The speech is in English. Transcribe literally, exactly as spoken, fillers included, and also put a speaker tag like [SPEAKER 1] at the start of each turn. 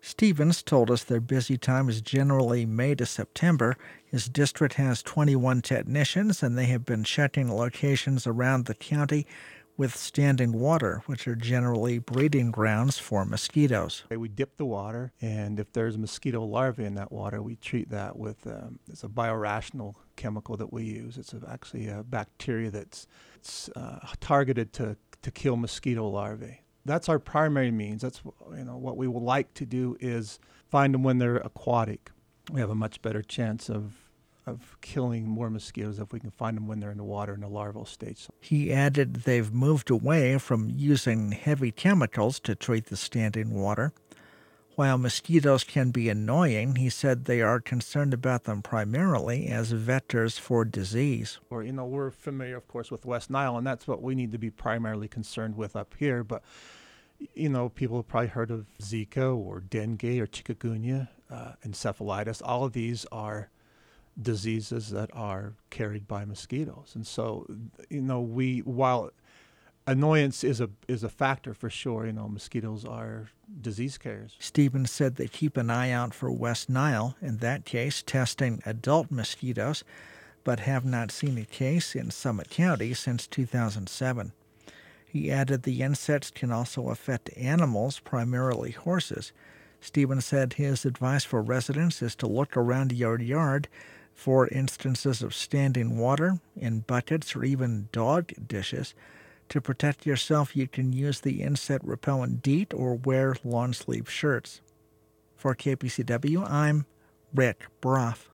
[SPEAKER 1] Stevens told us their busy time is generally May to September. His district has twenty-one technicians, and they have been checking locations around the county with standing water, which are generally breeding grounds for mosquitoes.
[SPEAKER 2] We dip the water, and if there's mosquito larvae in that water, we treat that with um, it's a biorational chemical that we use. It's a, actually a bacteria that's it's, uh, targeted to, to kill mosquito larvae. That's our primary means. That's you know what we would like to do is find them when they're aquatic. We have a much better chance of of killing more mosquitoes if we can find them when they're in the water in the larval stage.
[SPEAKER 1] He added they've moved away from using heavy chemicals to treat the standing water. While mosquitoes can be annoying, he said they are concerned about them primarily as vectors for disease.
[SPEAKER 2] Or, you know, we're familiar, of course, with West Nile, and that's what we need to be primarily concerned with up here. But, you know, people have probably heard of Zika or dengue or chikungunya, uh, encephalitis. All of these are diseases that are carried by mosquitoes. And so, you know, we, while annoyance is a is a factor for sure, you know, mosquitoes are disease carriers.
[SPEAKER 1] Stevens said they keep an eye out for West Nile, in that case testing adult mosquitoes, but have not seen a case in Summit County since two thousand seven. He added the insects can also affect animals, primarily horses. Stevens said his advice for residents is to look around your yard for instances of standing water in buckets or even dog dishes. To protect yourself, you can use the insect repellent DEET or wear long-sleeve shirts. For K P C W, I'm Rick Broff.